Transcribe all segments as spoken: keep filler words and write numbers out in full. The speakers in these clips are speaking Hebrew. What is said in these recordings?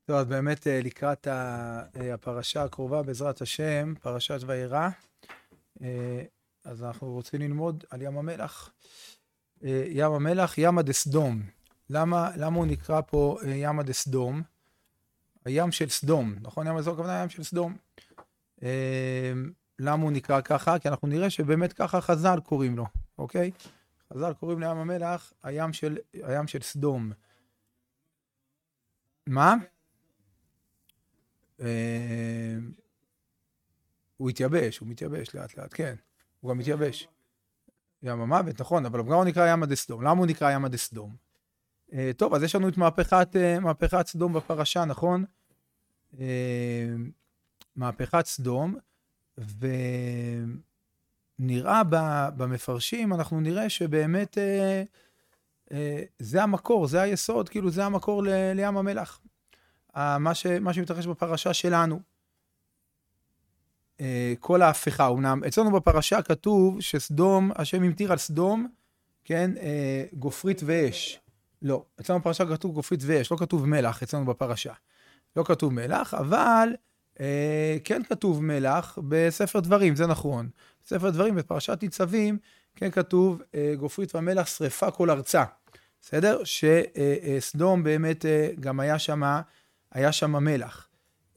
טוב, אז באמת לקראת הפרשה הקרובה בעזרת השם, פרשת וירא, אז אנחנו רוצים ללמוד על ים המלח. ים המלח, ימא דסדום. למה, למה הוא נקרא פה ימא דסדום? הים של סדום, נכון? ים הזו הכוונה ים של סדום. למה הוא נקרא ככה? כי אנחנו נראה שבאמת ככה חז"ל קוראים לו, אוקיי? חז"ל קוראים לים המלח הים של, הים של סדום. מה? הוא התייבש, הוא מתייבש לאט לאט, כן. הוא גם מתייבש. ים המוות, נכון, אבל גם הוא נקרא ימא דסדום. למה הוא נקרא ימא דסדום? טוב, אז יש לנו את מהפכת, מהפכת סדום בפרשה, נכון? מהפכת סדום, ונראה במפרשים, אנחנו נראה שבאמת זה המקור, זה היסוד, כאילו זה המקור לים המלח. מה ש, מה שמתרחש בפרשה שלנו. כל ההפיכה, אומנם, אצלנו בפרשה כתוב שסדום, השם המטיר על סדום, כן, גופרית ואש. לא, אצלנו בפרשה כתוב גופרית ואש, לא כתוב מלח אצלנו בפרשה. לא כתוב מלח, אבל כן כתוב מלח בספר דברים, זה נכון. בספר דברים, בפרשת ניצבים, כן כתוב גופרית ומלח שריפה כל ארצה. בסדר? שסדום באמת גם היה שמה, היה שם מלח.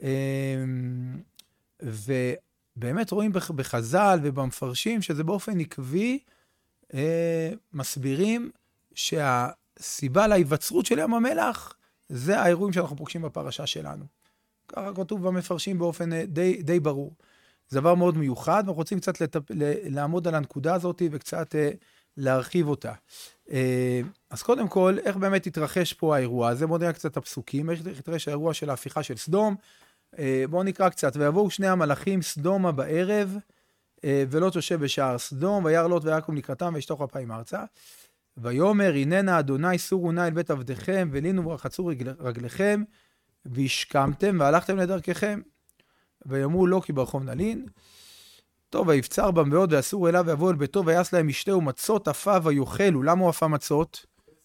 ובאמת רואים בחז"ל ובמפרשים שזה באופן עקבי מסבירים שהסיבה להיווצרות של ים המלח זה האירועים שאנחנו פוגשים בפרשה שלנו. ככה כתוב במפרשים באופן די, די ברור. זה דבר מאוד מיוחד, ואנחנו רוצים קצת לטפ... לעמוד על הנקודה הזאת וקצת להרחיב אותה. אז קודם כל, איך באמת התרחש פה האירוע הזה? בואו נראה קצת את הפסוקים, איך התרחש האירוע של ההפיכה של סדום. בואו נקרא קצת, ויבואו שני המלאכים סדומה בערב, ולא תושב בשער סדום, וירא לוט ויקום לקראתם, וישטחו אפיים ארצה. ויאמר, הננה אדוני סורו נא אל בית עבדיכם, ולינו ורחצו רגל, רגליכם, והשכמתם והלכתם לדרככם. ויאמרו לא כי ברחוב נלין. טוב, ויבצר בם מאוד ואסור אליו ויבוא אל ביתו ויעש להם משתה ומצות אפה ויאכלו. למה הוא אפה מצות?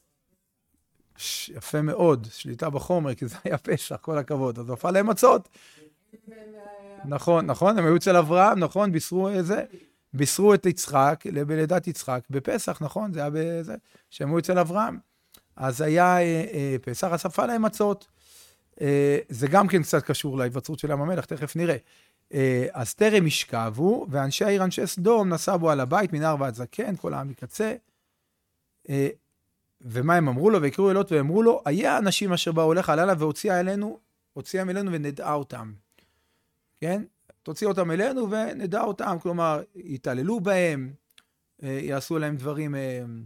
יפה מאוד, שליטה בחומר, כי זה היה פשע, כל הכבוד. אז הוא אפה להם מצות. נכון, נכון, הם היו אצל אברהם, נכון, בישרו איזה, בישרו את יצחק, בלידת יצחק, בפסח, נכון, זה היה בזה, שהם היו אצל אברהם. אז היה אה, אה, פסח, אז אפה להם מצות. אה, זה גם כן קצת קשור להיווצרות של ים המלח, תכף נראה. אז תרם ישכבו, ואנשי העיר, אנשי סדום, נסבו על הבית, מנער ועד זקן, כל העם מקצה. ומה הם אמרו לו? ויקראו אלות ואמרו לו, היה אנשים אשר באו לך הלילה, והוציאה אלינו, הוציאם אלינו ונדע אותם. כן? תוציא אותם אלינו ונדע אותם. כלומר, יתעללו בהם, יעשו להם דברים,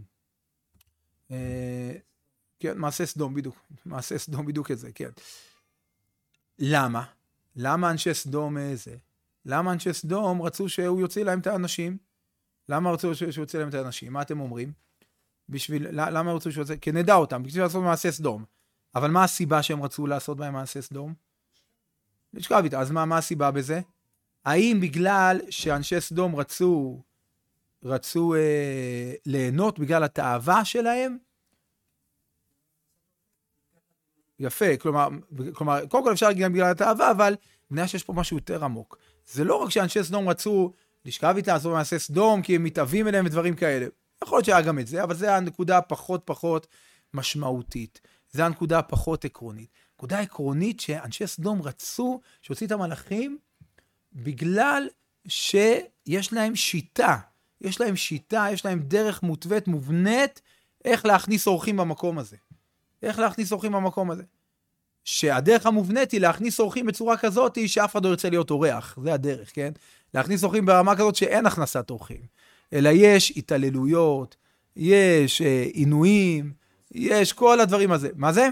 כן, מעשה סדום בדיוק. מעשה סדום בדיוק את זה, כן. למה? למה אנשי סדום זה? למה אנשי סדום רצו שהוא יוציא להם את האנשים? למה רצו שהוא יוציא להם את האנשים? מה אתם אומרים? בשביל, למה רצו שהוא יוציא? כי נדע אותם, בשביל לעשות מעשה סדום. אבל מה הסיבה שהם רצו לעשות בהם מעשה סדום? לשכב איתה. אז מה, מה הסיבה בזה? האם בגלל שאנשי סדום רצו, רצו אה, ליהנות בגלל התאווה שלהם? יפה, כלומר, כלומר, קודם כל אפשר להגיד גם בגלל התאווה, אבל בגלל שיש פה משהו יותר עמוק. זה לא רק שאנשי סדום רצו לשכב איתה, לעשות מעשה סדום, כי הם מתאבים אליהם ודברים כאלה. יכול להיות שהיה גם את זה, אבל זה הנקודה פחות פחות משמעותית. זה הנקודה פחות עקרונית. נקודה עקרונית שאנשי סדום רצו שהוציא את המלאכים, בגלל שיש להם שיטה. יש להם שיטה, יש להם דרך מוטבעת, מובנית, איך להכניס אורחים במקום הזה. איך להכניס אורחים במקום הזה. שהדרך המובנית היא להכניס אורחים בצורה כזאת שאף אחד לא ירצה להיות אורח. זה הדרך, כן? להכניס אורחים ברמה כזאת שאין הכנסת אורחים. אלא יש התעללויות, יש אה, עינויים, יש כל הדברים הזה. מה זה?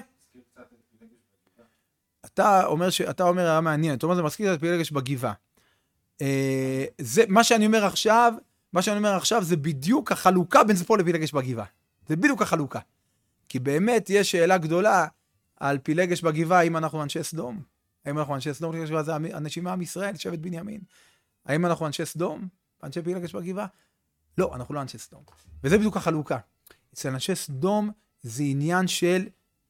אתה אומר, ש... אתה אומר, היה מעניין. אתה אומר, זה מזכיר את פילגש בגבעה. אה, זה, מה שאני אומר עכשיו, מה שאני אומר עכשיו זה בדיוק החלוקה בין זפור לפילגש בגבעה. זה בדיוק החלוקה. כי באמת יש שאלה גדולה על פילגש בגבעה, האם אנחנו אנשי סדום? האם אנחנו אנשי סדום? פילגש בגבעה זה אנשים מעם ישראל, שבט בנימין. האם אנחנו אנשי סדום? אנשי פילגש בגבעה? לא, אנחנו לא אנשי סדום. וזה בדיוק החלוקה. אצל אנשי סדום זה עניין של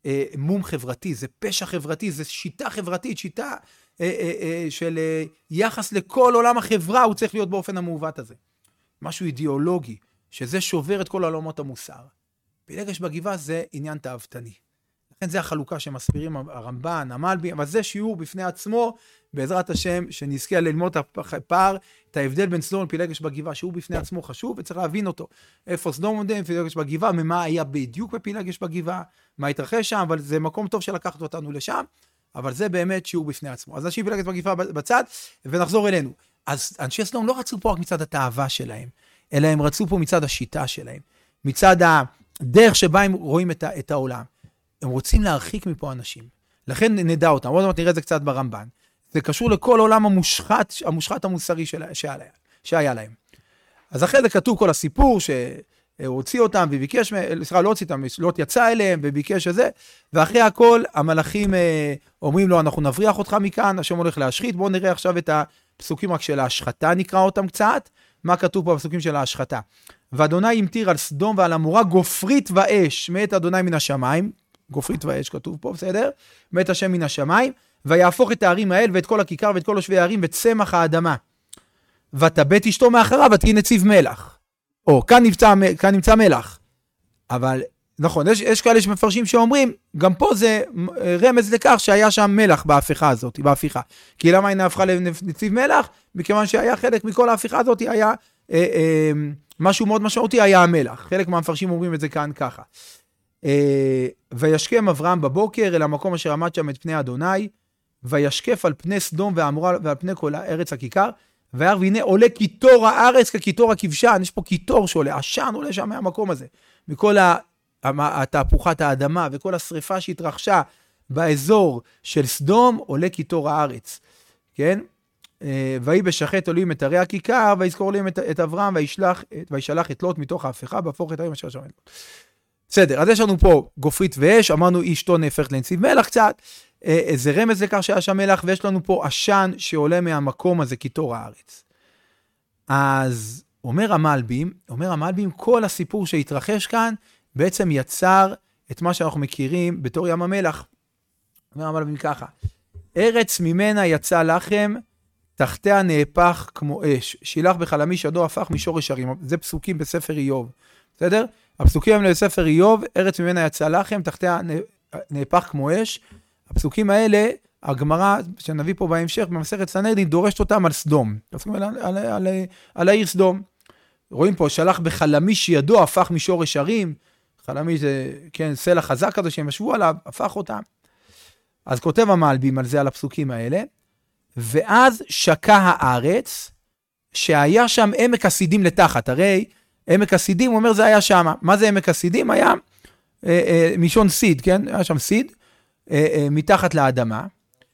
אה, מום חברתי, זה פשע חברתי, זה שיטה חברתית, שיטה אה, אה, אה, של אה, יחס לכל עולם החברה, הוא צריך להיות באופן המעוות הזה. משהו אידיאולוגי, שזה שובר את כל עולמות המוסר. פילגש בגבעה זה עניין תאוותני. לכן זה החלוקה שמסבירים הרמב"ן, המלבי, אבל זה שיעור בפני עצמו, בעזרת השם, שנזכה ללמוד את הפער, את ההבדל בין סדום לפילגש בגבעה, שיעור בפני עצמו חשוב, וצריך להבין אותו. איפה סדום עומדים, פילגש בגבעה, ממה היה בדיוק בפילגש בגבעה, מה התרחש שם, אבל זה מקום טוב שלקחת אותנו לשם, אבל זה באמת שיעור בפני עצמו. אז נשאיר פילגש בגבעה בצד, ונחזור אלינו. אז אנשי סדום לא רצו פה רק מצד התאווה שלהם, אלא הם רצו פה מצד השיטה שלהם, מצד הדרך שבה הם רואים את, את העולם. הם רוצים להרחיק מפה אנשים. לכן נדע אותם. עוד מעט נראה את זה קצת ברמב"ן. זה קשור לכל עולם המושחת, המושחת המוסרי של, שהיה, שהיה להם. אז אחרי זה כתוב כל הסיפור שהוא הוציא אותם וביקש, סליחה, לא הוציא אותם, לא יצא אליהם וביקש את זה, ואחרי הכל המלאכים אומרים לו, אנחנו נבריח אותך מכאן, השם הולך להשחית. בואו נראה עכשיו את הפסוקים רק של ההשחתה, נקרא אותם קצת. מה כתוב פה בפסוקים של ההשחתה? ואדוני ימטיר על סדום ועל עמורה גופרית ואש, מאת אדוני מן השמיים, גופרית ואש כתוב פה, בסדר? מאת השם מן השמיים, ויהפוך את הערים האל ואת כל הכיכר ואת כל יושבי הערים וצמח האדמה. ותבט אשתו מאחריו ותהי נציב מלח. או, כאן נמצא, כאן נמצא מלח. אבל, נכון, יש, יש כאלה שמפרשים שאומרים, גם פה זה רמז לכך שהיה שם מלח בהפיכה הזאת, בהפיכה. כי למה היא נהפכה לנציב מלח? מכיוון שהיה חלק מכל ההפיכה הזאת, היה אה, אה, משהו מאוד משמעותי, היה המלח. חלק מהמפרשים אומרים את זה כאן ככה. וישכם אברהם בבוקר אל המקום אשר עמד שם את פני אדוני, וישקף על פני סדום ועמורה ועל פני כל ארץ הכיכר, וירא והנה עולה קיטור הארץ כקיטור הכבשן. יש פה קיטור שעולה, עשן עולה שם מהמקום הזה, מכל התהפוכת האדמה וכל השריפה שהתרחשה באזור של סדום, עולה קיטור הארץ, כן? ויהי בשחט עולים את ערי הכיכר, ויזכור עולים את, את אברהם, וישלח, וישלח את לוט מתוך ההפיכה, בהפוך את הערים אשר שם. בסדר, אז יש לנו פה גופרית ואש, אמרנו אשתו נהפכת לנציב מלח קצת, זה רמז לכך שהיה שם מלח, ויש לנו פה עשן שעולה מהמקום הזה קיטור הארץ. אז אומר המלבים, אומר המלבים, כל הסיפור שהתרחש כאן, בעצם יצר את מה שאנחנו מכירים בתור ים המלח. אומר המלבים ככה, ארץ ממנה יצא לחם, תחתיה נהפך כמו אש, שילח בחלמיש ידו הפך משורש הרים. זה פסוקים בספר איוב, בסדר? הפסוקים האלה בספר איוב, ארץ ממנה יצא לחם, תחתיה נהפך כמו אש. הפסוקים האלה, הגמרא שנביא פה בהמשך, במסכת סנהדרין, דורשת אותם על סדום. על, על, על, על, על העיר סדום. רואים פה, שלח בחלמיש ידו, הפך משורש הרים. חלמיש זה, כן, סלע חזק כזה שהם ישבו עליו, הפך אותם. אז כותב המלבים על זה, על הפסוקים האלה. ואז שקע הארץ, שהיה שם עמק הסידים לתחת. הרי עמק הסידים, הוא אומר, זה היה שם. מה זה עמק הסידים? היה אה, אה, מישון סיד, כן? היה שם סיד, אה, אה, מתחת לאדמה.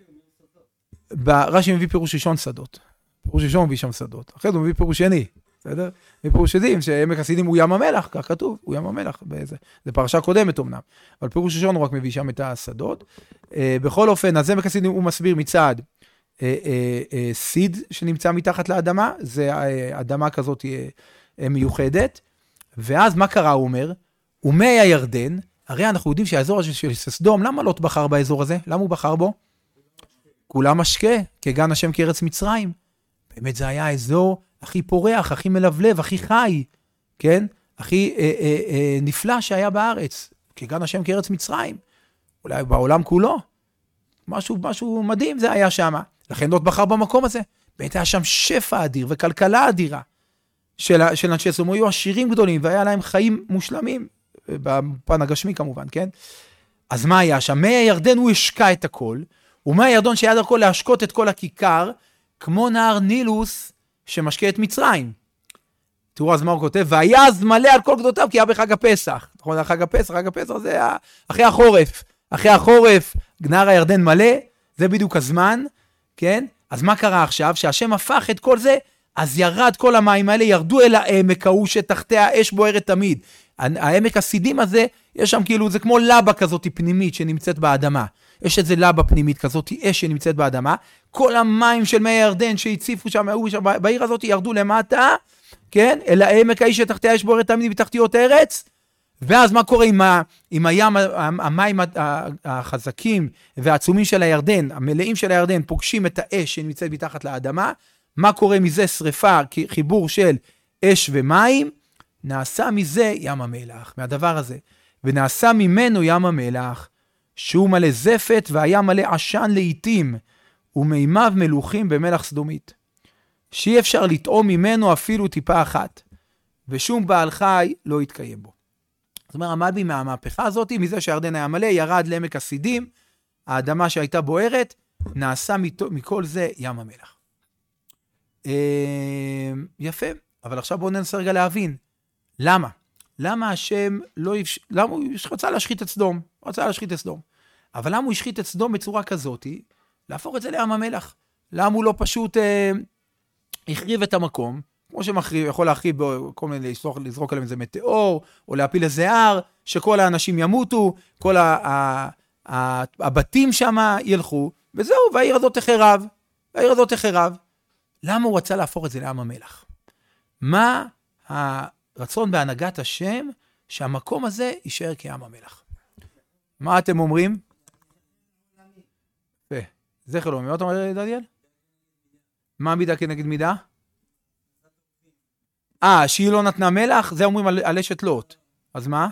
רש"י מביא פירוש ראשון שדות. פירוש ראשון מביא שם שדות. אחרי זה הוא מביא פירוש שני, בסדר? מפירוש שדים, שעמק הסידים הוא ים המלח, כך כתוב, הוא ים המלח. באיזה, זה פרשה קודמת אומנם. אבל פירוש ראשון הוא רק מביא שם את השדות. אה, בכל אופן, אז עמק הסידים הוא מסביר מצד, אה, אה, אה, סיד שנמצא מתחת לאדמה, זה אה, אדמה כזאת אה, מיוחדת, ואז מה קרה הוא אומר? ומי הירדן, הרי אנחנו יודעים שהאזור הזה של סדום, למה לא בחר באזור הזה? למה הוא בחר בו? כולם משקה, כגן השם כארץ מצרים. באמת זה היה האזור הכי פורח, הכי מלבלב, הכי חי, כן? הכי אה, אה, אה, נפלא שהיה בארץ, כגן השם כארץ מצרים. אולי בעולם כולו. משהו, משהו מדהים זה היה שם. לכן לא בחר במקום הזה. באמת היה שם שפע אדיר וכלכלה אדירה. של, של אנשי סדום, היו עשירים גדולים, והיה להם חיים מושלמים, בפן הגשמי כמובן, כן? אז מה היה שם? מי הירדן הוא השקע את הכל, ומי הירדון שהיה דרכו להשקות את כל הכיכר, כמו נהר נילוס שמשקה את מצרים. תראו אז מה הוא כותב, והיה אז מלא על כל גדותיו, כי היה בחג הפסח. נכון, חג הפסח, חג הפסח זה היה אחרי החורף. אחרי החורף, נהר הירדן מלא, זה בדיוק הזמן, כן? אז מה קרה עכשיו? שהשם הפך את כל זה, אז ירד כל המים האלה, ירדו אל העמק ההוא שתחתיה האש בוערת תמיד. העמק הסידים הזה, יש שם כאילו, זה כמו לבה כזאת פנימית שנמצאת באדמה. יש איזה לבה פנימית כזאת, אש שנמצאת באדמה. כל המים של מי הירדן שהציפו שם, שם בעיר הזאת, ירדו למטה, כן? אל העמק ההיא שתחתיה האש בוערת תמיד בתחתיות ארץ, ואז מה קורה עם, ה, עם הים, המים החזקים והעצומים של הירדן, המלאים של הירדן, פוגשים את האש שנמצאת מתחת לאדמה, מה קורה מזה שריפה, חיבור של אש ומים, נעשה מזה ים המלח, מהדבר הזה, ונעשה ממנו ים המלח, שהוא מלא זפת והיה מלא עשן לעתים, ומימיו מלוכים במלח סדומית, שאי אפשר לטעום ממנו אפילו טיפה אחת, ושום בעל חי לא יתקיים בו. זאת אומרת, המלבי מהמהפכה הזאת, מזה שהירדן היה מלא, ירד לעמק הסידים, האדמה שהייתה בוערת, נעשה מכל זה ים המלח. יפה, אבל עכשיו בואו ננסה רגע להבין, למה? למה השם לא יפש... למה הוא רצה להשחית את סדום? הוא רצה להשחית את סדום. אבל למה הוא השחית את סדום בצורה כזאת? להפוך את זה לים המלח. למה הוא לא פשוט אה, החריב את המקום, כמו שמחריב, יכול להחריב בכל מיני, לזרוק, לזרוק עליהם איזה מטאור, או להפיל איזה הר, שכל האנשים ימותו, כל ה, ה, ה, הבתים שם ילכו, וזהו, והעיר הזאת תחרב. העיר הזאת תחרב. למה הוא רצה להפוך את זה לים המלח? מה הרצון בהנהגת השם שהמקום הזה יישאר כים המלח? מה אתם אומרים? זכר לא, מה אתה אומר, דניאל? מה מידה כנגד מידה? אה, שהיא לא נתנה מלח? זה אומרים על, על אשת לוט. אז מה?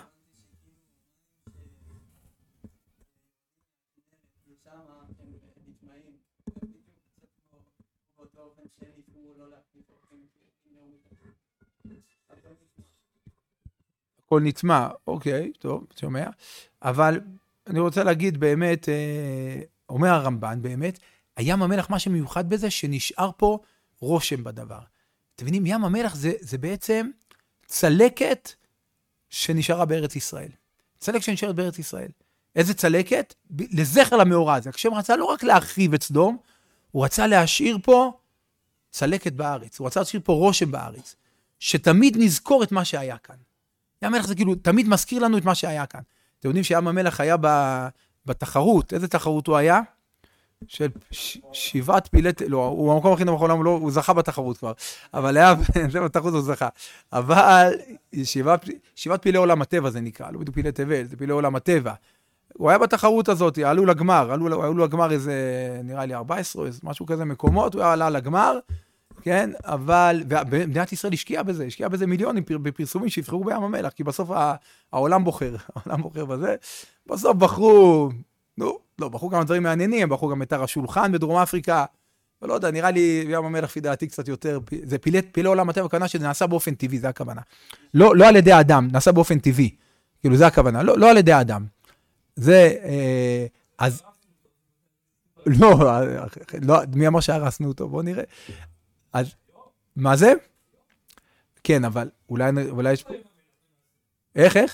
הכל נטמע, אוקיי, טוב, שומע. אבל אני רוצה להגיד באמת, אומר הרמב"ן באמת, הים המלח, מה שמיוחד בזה, שנשאר פה רושם בדבר. אתם מבינים, ים המלח זה, זה בעצם צלקת שנשארה בארץ ישראל. צלקת שנשארת בארץ ישראל. איזה צלקת? לזכר למאורע הזה. כשם רצה לא רק להרחיב את סדום, הוא רצה להשאיר פה צלקת בארץ. הוא רצה להשאיר פה רושם בארץ. שתמיד נזכור את מה שהיה כאן. ים המלח זה כאילו, תמיד מזכיר לנו את מה שהיה כאן. אתם יודעים שים המלח היה בתחרות. איזה תחרות הוא היה? של שבעת פילי, לא, הוא המקום הכי נמוך בעולם, הוא זכה בתחרות כבר, אבל היה, זה בתחרות הוא זכה, אבל שבעת פילי עולם הטבע זה נקרא, לא בדיוק פילי תבל, זה פילי עולם הטבע, הוא היה בתחרות הזאת, עלו לגמר, עלו לגמר איזה, נראה לי ארבע עשרה, משהו כזה מקומות, הוא עלה לגמר, כן, אבל, ומדינת ישראל השקיעה בזה, השקיעה בזה מיליונים בפרסומים שיבחרו בים המלח, כי בסוף העולם בוחר, העולם בוחר בזה, בסוף בחרו, נו, לא, בחרו גם דברים מעניינים, בחרו גם את הר השולחן בדרום אפריקה, ולא יודע, נראה לי ים המלח לפי דעתי קצת יותר, זה פילי, פילי עולם הטבע, הכוונה שזה נעשה באופן טבעי, זה הכוונה. לא, לא על ידי האדם, נעשה באופן טבעי, כאילו זה הכוונה, לא, לא על ידי האדם. זה, אה, אז, לא, לא, מי אמר שהרסנו אותו, בואו נראה. אז, מה זה? כן, אבל אולי, אולי יש פה, איך, איך?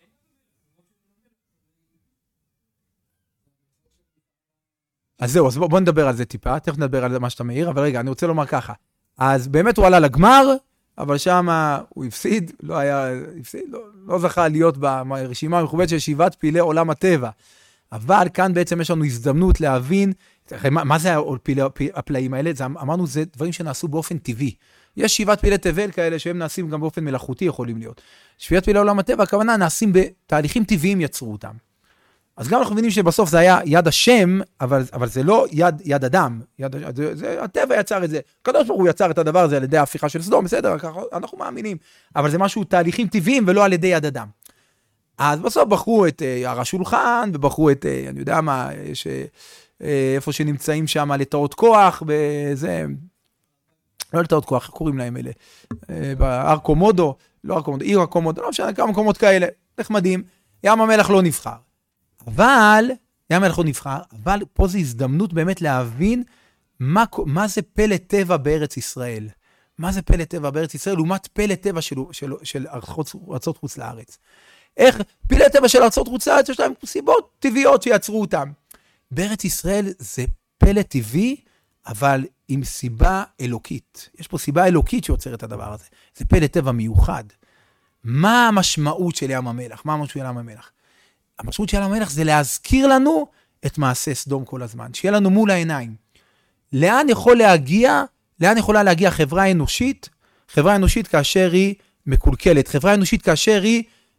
אז זהו, אז בוא, בוא נדבר על זה טיפה, תכף נדבר על זה מה שאתה מעיר, אבל רגע, אני רוצה לומר ככה. אז באמת הוא עלה לגמר, אבל שם הוא הפסיד, לא היה, הפסיד, לא, לא זכה להיות ברשימה המכובדת של שבעת פילי עולם הטבע. אבל כאן בעצם יש לנו הזדמנות להבין, מה, מה זה הפילי, הפלאים האלה? זה, אמרנו, זה דברים שנעשו באופן טבעי. יש שבעת פילי תבל כאלה שהם נעשים גם באופן מלאכותי יכולים להיות. שבעת פילי עולם הטבע, הכוונה, נעשים בתהליכים טבעיים יצרו אותם. אז גם אנחנו מבינים שבסוף זה היה יד השם, אבל, אבל זה לא יד, יד אדם. יד, זה, זה, הטבע יצר את זה. הקדוש ברוך הוא יצר את הדבר הזה על ידי ההפיכה של סדום, בסדר, אנחנו מאמינים. אבל זה משהו תהליכים טבעיים ולא על ידי יד אדם. אז בסוף בחרו את הר השולחן, ובחרו את, אני יודע מה, ש, איפה שנמצאים שם לטעות כוח, בזה, לא לטעות כוח, איך קוראים להם אלה? בהר קומודו, לא הר קומודו, עיר הקומודו, לא משנה, כמה מקומות כאלה, נחמדים. ים המלח לא נבחר. אבל, ים המלח לא נבחר, אבל פה זו הזדמנות באמת להבין מה, מה זה פלא טבע בארץ ישראל. מה זה פלא טבע בארץ ישראל, לעומת פלא טבע של, של, של ארצות חוץ לארץ. איך פלא טבע של ארצות חוץ לארץ, יש להם סיבות טבעיות שיצרו אותם. בארץ ישראל זה פלא טבעי, אבל עם סיבה אלוקית. יש פה סיבה אלוקית שיוצרת את הדבר הזה. זה פלא טבע מיוחד. מה המשמעות של ים המלח? מה המשמעות של ים המלח? המשמעות של ים המלח זה להזכיר לנו את מעשה סדום כל הזמן, שיהיה לנו מול העיניים. לאן יכול להגיע, לאן יכולה להגיע חברה אנושית? חברה אנושית כאשר היא מקולקלת, חברה אנושית כאשר היא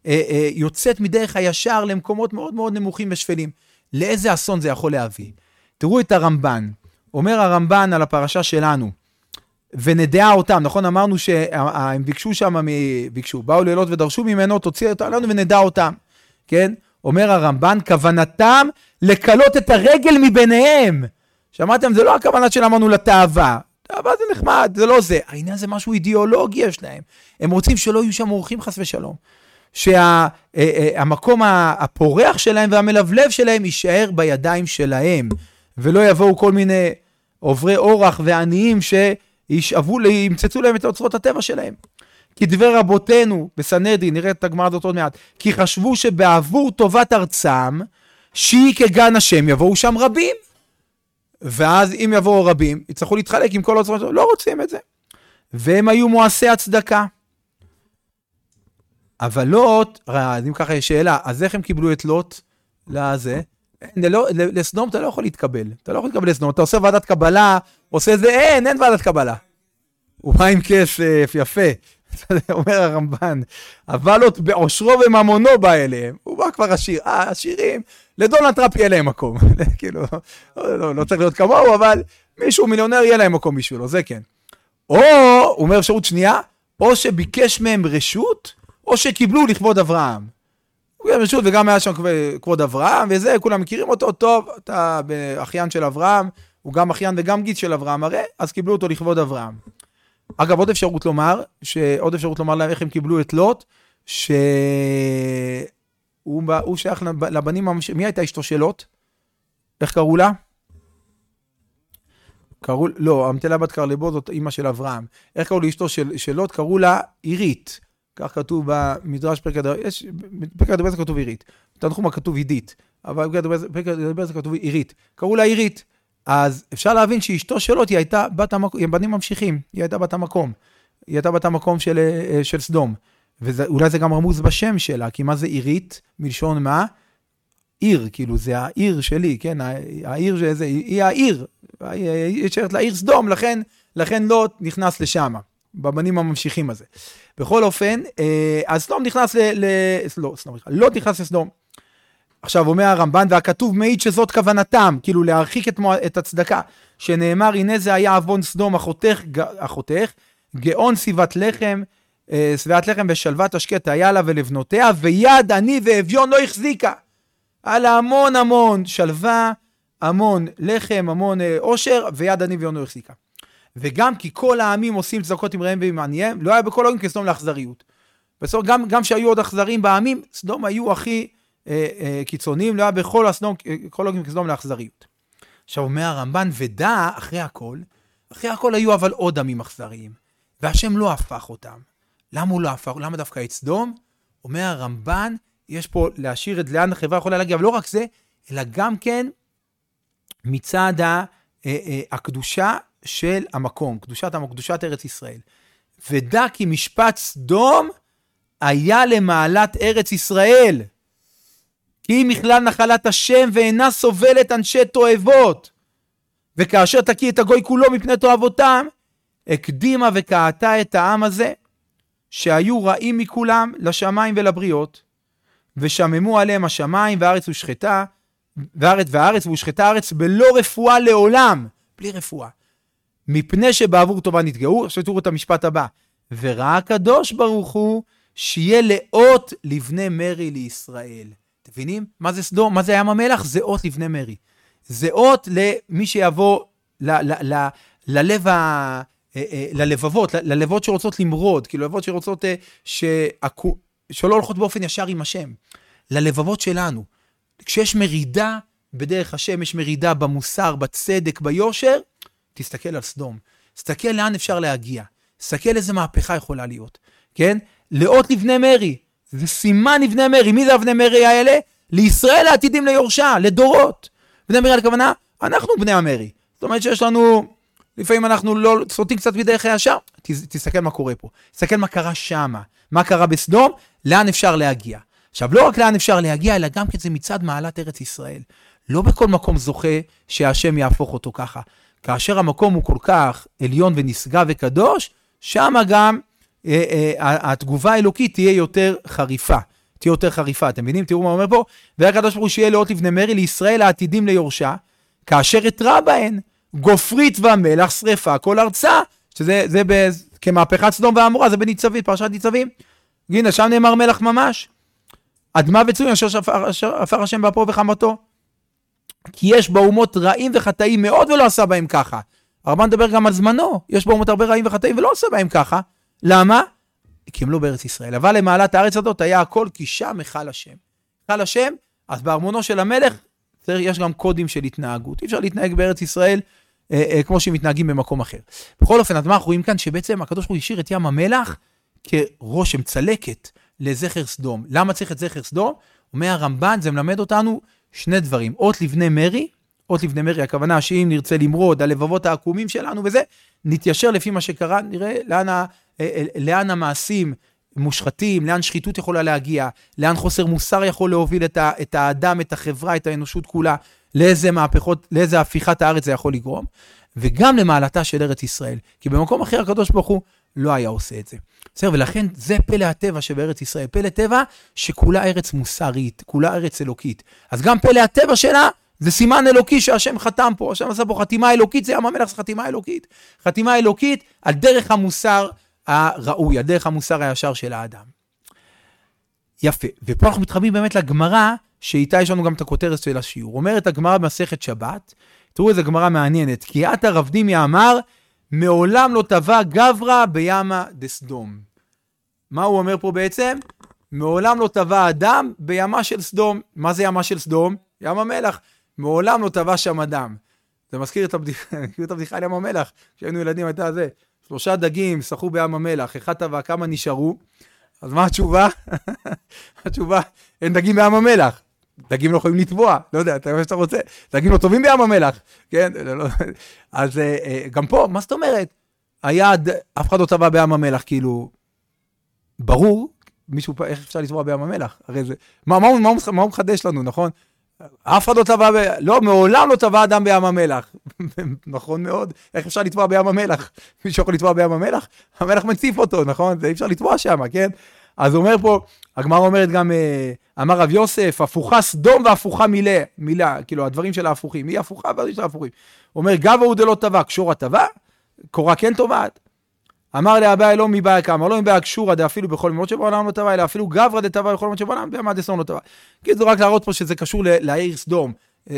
אה, אה, יוצאת מדרך הישר למקומות מאוד מאוד נמוכים ושפלים. לאיזה אסון זה יכול להביא? תראו את הרמב"ן. אומר הרמב"ן על הפרשה שלנו, ונדעה אותם, נכון? אמרנו שהם ביקשו שם, ביקשו, באו לילות ודרשו ממנו, תוציא אותנו ונדע אותם, כן? אומר הרמב"ן, כוונתם לקלות את הרגל מביניהם. שמעתם? זה לא הכוונה שלנו לתאווה. תאווה זה נחמד, זה לא זה. העניין זה משהו אידיאולוגי יש להם. הם רוצים שלא יהיו שם אורחים חס ושלום. שהמקום הפורח שלהם והמלבלב שלהם יישאר בידיים שלהם, ולא יבואו כל מיני עוברי אורח ועניים שישאבו, ימצצו להם את אוצרות הטבע שלהם. כי דבר רבותינו בסנהדרין, נראה את הגמרא הזאת עוד מעט, כי חשבו שבעבור טובת ארצם, שהיא כגן השם, יבואו שם רבים. ואז אם יבואו רבים, יצטרכו להתחלק עם כל אוצרות, לא רוצים את זה. והם היו מועשי הצדקה. אבל לוט, אז אם ככה יש שאלה, אז איך הם קיבלו את לוט לזה? לסדום אתה לא יכול להתקבל. אתה לא יכול להתקבל לסדום. אתה עושה ועדת קבלה, עושה זה, אין, אין ועדת קבלה. הוא בא עם כסף, יפה. אומר הרמב"ן, אבל לוט בעושרו וממונו בא אליהם. הוא בא כבר עשיר. אה, עשירים, לדונלד טראמפ יהיה להם מקום. כאילו, לא, לא צריך להיות כמוהו, אבל מישהו מיליונר יהיה להם מקום בשבילו, זה כן. או, הוא אומר אפשרות שנייה, או שביקש מהם רשות, או שקיבלו לכבוד אברהם. הוא קיבל רשות וגם היה שם כבוד אברהם, וזה, כולם מכירים אותו, טוב, אתה אחיין של אברהם, הוא גם אחיין וגם גיס של אברהם, הרי, אז קיבלו אותו לכבוד אברהם. אגב, עוד אפשרות לומר, שעוד אפשרות לומר להם איך הם קיבלו את לוט, שהוא שייך לבנים, מי הייתה אשתו של לוט? איך קראו לה? קראו, לא, המתלה בת קרלבו זאת אמא של אברהם. איך קראו לאשתו של, של לוט? קראו לה עירית. כך כתוב במדרש פרק הדבר, יש, פרק הדבר זה כתוב עירית. תנחום כתוב עידית, אבל פרק הדבר זה כתוב עירית. קראו לה עירית. אז אפשר להבין שאשתו של לוט היא הייתה בת המקום, הם בנים ממשיכים, היא הייתה בת המקום. היא הייתה בת המקום של, של סדום. ואולי זה גם רמוז בשם שלה, כי מה זה עירית? מלשון מה? עיר, כאילו זה העיר שלי, כן? העיר שזה, היא העיר. היא ישרת לעיר סדום, לכן, לכן לוט נכנס לשם, בבנים הממשיכים הזה. בכל אופן, אז סדום נכנס ל... ל לא, סדום, לוט נכנס לסדום. עכשיו אומר הרמב"ן, והכתוב מעיד שזאת כוונתם, כאילו להרחיק את, את הצדקה, שנאמר, הנה זה היה אבון סדום, אחותך, אחותך, גאון סיבת לחם, סביעת לחם ושלוות השקט היה לה ולבנותיה, ויד עני ואביון לא החזיקה. על המון המון שלווה, המון לחם, המון עושר, ויד עני ואביון לא החזיקה. וגם כי כל העמים עושים צדקות עם רעים ועם עניהם, לא היה בכל העמים כסדום לאכזריות. בסוף גם, גם שהיו עוד אכזרים בעמים, סדום היו הכי אה, אה, קיצוניים, לא היה בכל הסדום, כל העמים כסדום לאכזריות. עכשיו אומר הרמב"ן, ודע אחרי הכל, אחרי הכל היו אבל עוד עמים אכזריים, והשם לא הפך אותם. למה הוא לא הפך? למה דווקא את סדום? אומר הרמב"ן, יש פה להשאיר את לאן החברה יכולה להגיע, אבל לא רק זה, אלא גם כן מצד ה, אה, אה, הקדושה של המקום, קדושת המקום, קדושת ארץ ישראל. ודע כי משפט סדום היה למעלת ארץ ישראל. כי היא מכלל נחלת השם ואינה סובלת אנשי תועבות. וכאשר תקיא את הגוי כולו מפני תועבותם, הקדימה וקעתה את העם הזה, שהיו רעים מכולם לשמיים ולבריות, ושממו עליהם השמיים והארץ ושחטה, והארץ והארץ ושחטה הארץ בלא רפואה לעולם, בלי רפואה. מפני שבעבור טובה נתגאו, עכשיו תראו את המשפט הבא, וראה הקדוש ברוך הוא שיהיה לאות לבני מרי לישראל. תבינים? מה זה סדום? מה זה ים המלח? זה אות לבני מרי. זה אות למי שיבוא ל- ל- ל- ללב ה... ללבבות, ללבות שרוצות למרוד, כאילו ללבבות שרוצות שעקו, שלא הולכות באופן ישר עם השם, ללבבות שלנו. כשיש מרידה בדרך השם, יש מרידה במוסר, בצדק, ביושר, תסתכל על סדום. תסתכל לאן אפשר להגיע. תסתכל איזה מהפכה יכולה להיות. כן? לאות לבני מרי. זה סימן לבני מרי. מי זה הבני מרי האלה? לישראל העתידים ליורשה, לדורות. בני מרי על הכוונה, אנחנו בני המרי. זאת אומרת שיש לנו... לפעמים אנחנו לא סוטים קצת בדרך הישר, תסתכל מה קורה פה, תסתכל מה קרה שמה, מה קרה בסדום, לאן אפשר להגיע. עכשיו, לא רק לאן אפשר להגיע, אלא גם כי זה מצד מעלת ארץ ישראל. לא בכל מקום זוכה שהשם יהפוך אותו ככה. כאשר המקום הוא כל כך עליון ונשגב וקדוש, שמה גם אה, אה, התגובה האלוקית תהיה יותר חריפה, תהיה יותר חריפה. אתם מבינים? תראו מה אומר פה, והקדוש ברוך הוא שיהיה לאות לבני מרי, לישראל העתידים ליורשה, כאשר אתרע בהן, גופרית ומלח שרפה כל ארצה, שזה זה ב, כמהפכת סדום ועמורה, זה בניצבים, פרשת ניצבים. הנה, שם נאמר מלח ממש. אדמה וצוין אשר עפר השם באפו וחמתו. כי יש באומות רעים וחטאים מאוד ולא עשה בהם ככה. הרמב"ן מדבר גם על זמנו, יש באומות הרבה רעים וחטאים ולא עשה בהם ככה. למה? כי הם לא בארץ ישראל. אבל למעלת הארץ הזאת היה הכל כי שם החל השם. החל השם, אז בארמונו של המלך, יש גם קודים של התנהגות. אי אפשר להתנהג בארץ ישראל אה, אה, כמו שמתנהגים במקום אחר. בכל אופן, אז מה אנחנו רואים כאן? שבעצם הקדוש ברוך הוא השאיר את ים המלח כרושם צלקת לזכר סדום. למה צריך את זכר סדום? אומר הרמב"ן, זה מלמד אותנו שני דברים. אות לבני מרי, אות לבני מרי, הכוונה שאם נרצה למרוד על לבבות העקומים שלנו וזה, נתיישר לפי מה שקרה, נראה לאן, ה, לאן המעשים מושחתים, לאן שחיתות יכולה להגיע, לאן חוסר מוסר יכול להוביל את, ה, את האדם, את החברה, את האנושות כולה, לאיזה מהפכות, לאיזה הפיכת הארץ זה יכול לגרום, וגם למעלתה של ארץ ישראל. כי במקום אחר הקדוש ברוך הוא לא היה עושה את זה. בסדר, ולכן זה פלא הטבע שבארץ ישראל, פלא טבע שכולה ארץ מוסרית, כולה ארץ אלוקית. אז גם פלא הטבע שלה, זה סימן אלוקי שהשם חתם פה, השם עשה פה חתימה אלוקית, זה ים המלח, זה חתימה אלוקית. חתימה אלוקית על דרך המוסר הראוי, על דרך המוסר הישר של האדם. יפה, ופה אנחנו מתחברים באמת לגמרא, שאיתה יש לנו גם את הכותרת של השיעור. אומרת הגמרא במסכת שבת, תראו איזו גמרא מעניינת, כי עתה רב דמיה אמר, מעולם לא טבע גברא בימה דסדום. מה הוא אומר פה בעצם? מעולם לא טבע אדם בימה של סדום. מה זה ימה של סדום? ים המלח. מעולם לא טבע שם אדם. זה מזכיר את הבדיחה, את הבדיחה על ים המלח. כשהיינו ילדים הייתה זה, שלושה דגים שחו בים המלח, אחד טבע, כמה נשארו? אז מה התשובה? התשובה, אין דגים בים המלח. דגים לא יכולים לטבוע, לא יודע, אתה מה שאתה רוצה, דגים לא טובים בים המלח, כן? אז גם פה, מה זאת אומרת? היד, אף אחד לא טבע בים המלח, כאילו, ברור, מישהו, איך אפשר לטבוע בים המלח? הרי זה, מה, מה, מה, מה הוא מחדש לנו, נכון? אף אחד לא טבע, לא, מעולם לא טבע אדם בים המלח. נכון מאוד, איך אפשר לטבוע בים המלח? מישהו יכול לטבוע בים המלח? המלח מציף אותו, נכון? זה אי אפשר לטבוע שם, כן? אז הוא אומר פה, הגמרא אומרת גם, אמר רב יוסף, הפוכה סדום והפוכה מילה, מילה, כאילו הדברים של ההפוכים, היא הפוכה והדברים של ההפוכים. הוא אומר, גבה הוא דלא טבע, קשורה טבע, קורה כן טובעת. אמר לאביי לא מבעיה כמה, לא מבעיה קשורה, דה אפילו בכל מימות שבעולם לא טבע, אלא אפילו גברה דה טבע בכל מימות שבעולם, בימה דסדום לא טבע. כי זה רק להראות פה שזה קשור לעיר סדום.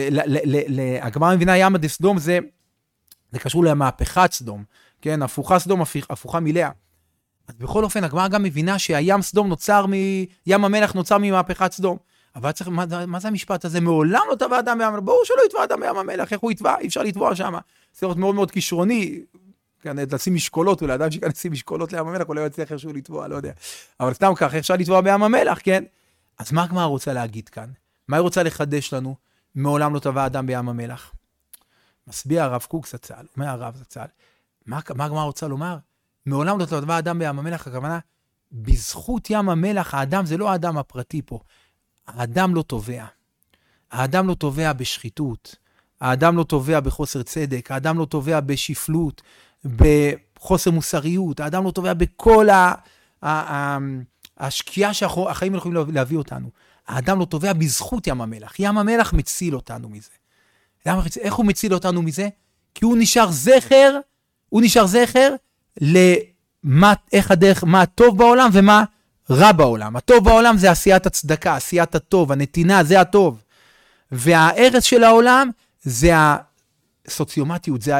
הגמרא מבינה ימה דסדום זה, זה קשור למהפכת סדום, כן, הפוכה סדום, הפוכה מילאה. אז בכל אופן, הגמרא גם מבינה שהים סדום נוצר מ... ים המלח נוצר ממהפכת סדום. אבל צריך, מה, מה זה המשפט הזה? מעולם לא טבע אדם בים המלח. ברור שלא יטבע אדם בים המלח. איך הוא יטבע? אי אפשר לטבוע שם. זה להיות מאוד מאוד כישרוני. כאן, לשים משקולות, אולי אדם שכאן לשים משקולות לים המלח, אולי יצליח איכשהו לטבוע, לא יודע. אבל סתם כך, איך אפשר לטבוע בים המלח, כן? אז מה הגמרא רוצה להגיד כאן? מה היא רוצה לחדש לנו? מעולם לא טבע אדם בים המלח. מסביר הרב קוק זצ"ל, אומר הרב זצ"ל. מה, מה הגמרא רוצה לומר? מעולם לא טבע אדם בים המלח, הכוונה, בזכות ים המלח, האדם זה לא האדם הפרטי פה. האדם לא טובע. האדם לא טובע בשחיתות. האדם לא טובע בחוסר צדק. האדם לא טובע בשפלות, בחוסר מוסריות. האדם לא טובע בכל ה, ה, ה, השקיעה שהחיים יכולים להביא אותנו. האדם לא טובע בזכות ים המלח. ים המלח מציל אותנו מזה. איך הוא מציל אותנו מזה? כי הוא נשאר זכר, הוא נשאר זכר, למה, איך הדרך, מה הטוב בעולם ומה רע בעולם. הטוב בעולם זה עשיית הצדקה, עשיית הטוב, הנתינה, זה הטוב. והארץ של העולם זה הסוציומטיות, זה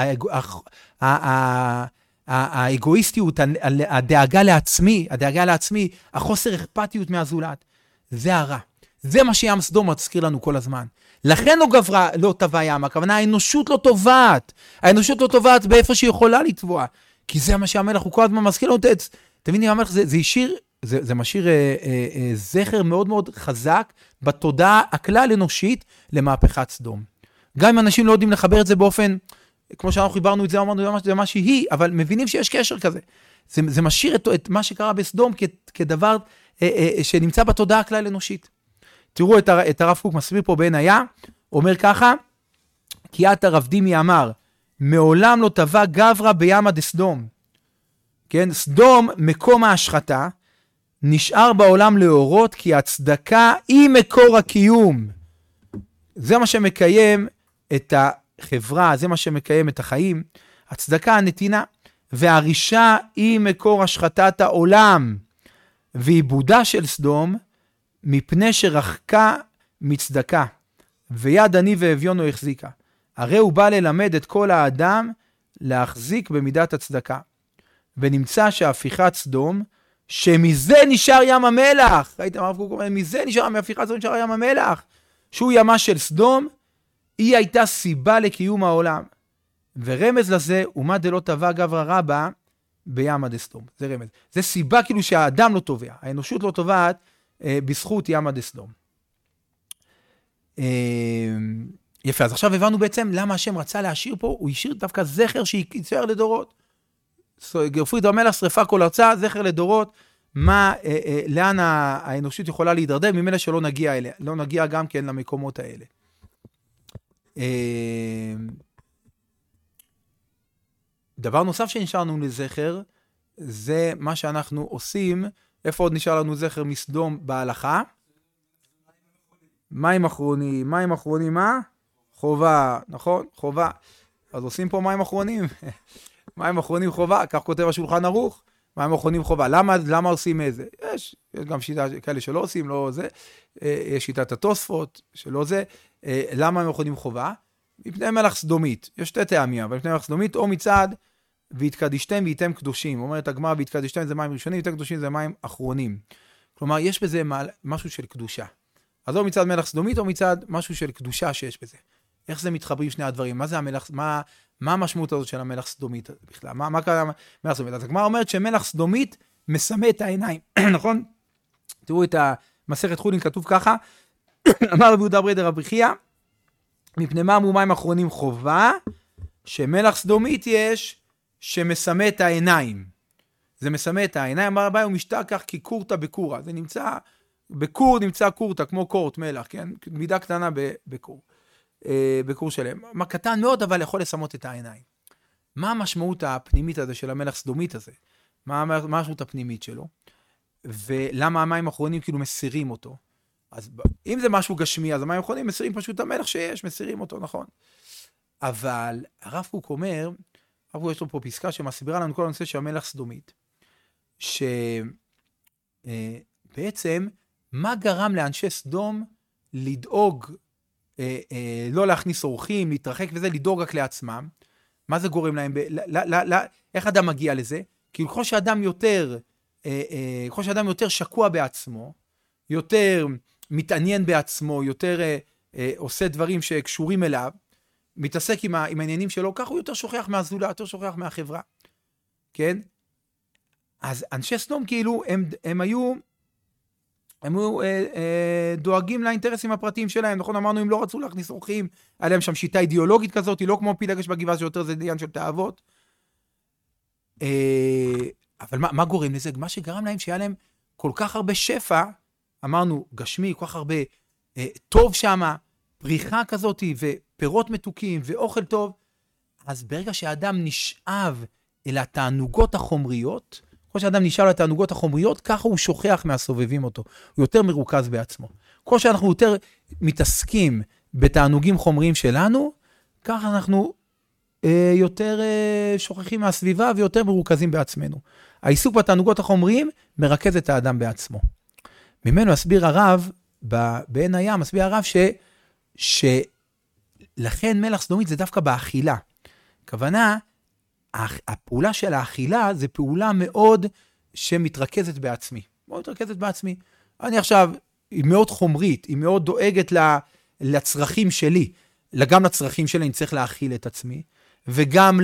האגואיסטיות, הדאגה לעצמי, הדאגה לעצמי, החוסר אכפתיות מהזולת. זה הרע. זה מה שים סדום מזכיר לנו כל הזמן. לכן לא גברה, לא טבע ים, הכוונה האנושות לא טובעת. האנושות לא טובעת באיפה שהיא יכולה לטבוע. כי זה מה שהמלך הוא כל הזמן מזכיר לנו, אתם מבינים, המלך זה, זה ישיר, זה, זה משאיר אה, אה, אה, זכר מאוד מאוד חזק בתודעה הכלל אנושית למהפכת סדום. גם אם אנשים לא יודעים לחבר את זה באופן, כמו שאנחנו חיברנו את זה, אמרנו, זה מה שהיא, אבל מבינים שיש קשר כזה. זה, זה משאיר את, את מה שקרה בסדום כ, כדבר אה, אה, שנמצא בתודעה הכלל אנושית. תראו את, את הרב קוק מסביר פה בין היה, אומר ככה, כי עתה רב דמיה אמר, מעולם לא טבע גברא בימה דסדום. כן, סדום מקום ההשחתה, נשאר בעולם להורות כי הצדקה היא מקור הקיום. זה מה שמקיים את החברה, זה מה שמקיים את החיים. הצדקה הנתינה, והרישה היא מקור השחתת העולם, ועיבודה של סדום מפני שרחקה מצדקה, ויד עני ואביון לא החזיקה. הרי הוא בא ללמד את כל האדם להחזיק במידת הצדקה. ונמצא שהפיכת סדום, שמזה נשאר ים המלח, ראיתם הרב קוק אומר, מזה נשאר, מהפיכת סדום נשאר ים המלח, שהוא ימה של סדום, היא הייתה סיבה לקיום העולם. ורמז לזה, ומה דלא טבע גברא רבא בימא דסדום. זה רמז. זה סיבה כאילו שהאדם לא טובע, האנושות לא טובעת אה, בזכות ימא דסדום. אה, יפה, אז עכשיו הבנו בעצם למה השם רצה להשאיר פה, הוא השאיר דווקא זכר שייצר לדורות. גרפו את המלח שריפה כל ארצה, זכר לדורות, מה, אה, אה, לאן האנושות יכולה להידרדר, ממילא שלא נגיע אליה, לא נגיע גם כן למקומות האלה. אה, דבר נוסף שנשארנו לזכר, זה מה שאנחנו עושים, איפה עוד נשאר לנו זכר מסדום בהלכה? מים אחרונים, מים אחרונים מה? חובה, נכון? חובה. אז עושים פה מים אחרונים. מים אחרונים חובה, כך כותב השולחן ערוך, מים אחרונים חובה. למה, למה עושים איזה? יש, יש גם שיטה כאלה שלא עושים, לא זה. יש שיטת התוספות, שלא זה. למה מים אחרונים חובה? מפני מלח סדומית. יש שתי טעמים, אבל מפני מלח סדומית, או מצד והתקדישתם והייתם קדושים. אומרת הגמרא, והתקדישתם זה מים ראשונים, והייתם קדושים זה מים אחרונים. כלומר, יש בזה משהו של קדושה. אז או מצד מלח סדומית, או מצד משהו של קדושה שיש בזה. איך זה מתחברים שני הדברים? מה זה המלח, מה, מה המשמעות הזאת של המלח סדומית בכלל? מה, מה קרה מלח סדומית? אז הגמרא אומרת שמלח סדומית מסמא את העיניים, נכון? תראו את המסכת חולין, כתוב ככה, אמר רבי יהודה בריידר רבי חייא, מפני מה אמרו מים אחרונים חובה, שמלח סדומית יש שמסמא את העיניים. זה מסמא את העיניים, אמר רבי הוא משתכח כי קורתא בקורא. זה נמצא, בקור נמצא קורתא, כמו קורט מלח, כן? מידה קטנה בקור. בקור שלהם. מה קטן מאוד, אבל יכול לסמות את העיניים. מה המשמעות הפנימית הזה של המלח סדומית הזה? מה המשמעות הפנימית שלו? ולמה המים האחרונים כאילו מסירים אותו? אז אם זה משהו גשמי, אז המים האחרונים מסירים פשוט את המלח שיש, מסירים אותו, נכון? אבל הרב קוק אומר, הרב קוק יש לו פה פסקה שמסבירה לנו כל הנושא של המלח סדומית, שבעצם מה גרם לאנשי סדום לדאוג, אה, אה, לא להכניס אורחים, להתרחק וזה, לדאוג רק לעצמם? מה זה גורם להם? ב- ל- ל- ל- איך אדם מגיע לזה? כי ככל שאדם יותר, אה, אה, ככל שאדם יותר שקוע בעצמו, יותר מתעניין בעצמו, יותר אה, אה, עושה דברים שקשורים אליו, מתעסק עם, ה- עם העניינים שלו, כך הוא יותר שוכח מהזולה, יותר שוכח מהחברה. כן? אז אנשי סדום כאילו, הם, הם היו, הם היו אה, אה, דואגים לאינטרסים הפרטיים שלהם, נכון? אמרנו, הם לא רצו להכניס אורחים, היה להם שם שיטה אידיאולוגית כזאת, היא לא כמו פילגש בגבעה שיותר זה דיין של תאוות. אה, אבל מה, מה גורם לזה? מה שגרם להם שהיה להם כל כך הרבה שפע, אמרנו, גשמי, כל כך הרבה אה, טוב שם, פריחה כזאת, ופירות מתוקים, ואוכל טוב, אז ברגע שהאדם נשאב אל התענוגות החומריות, כל שאדם נשאב אל התענוגות החומריות, ככה הוא שוכח מהסובבים אותו, הוא יותר מרוכז בעצמו. כל שאנחנו יותר מתעסקים בתענוגים חומריים שלנו, ככה אנחנו אה, יותר אה, שוכחים מהסביבה, ויותר מרוכזים בעצמנו. העיסוק בתענוגות החומריים מרכז את האדם בעצמו. ממנו הסביר הרב, בעין הים, הסביר הרב ש, שלכן מלח סדומית זה דווקא באכילה. כוונה, הפעולה של האכילה זה פעולה מאוד שמתרכזת בעצמי. מאוד מתרכזת בעצמי. אני עכשיו, היא מאוד חומרית, היא מאוד דואגת לצרכים שלי. גם לצרכים שלי אני צריך להאכיל את עצמי, וגם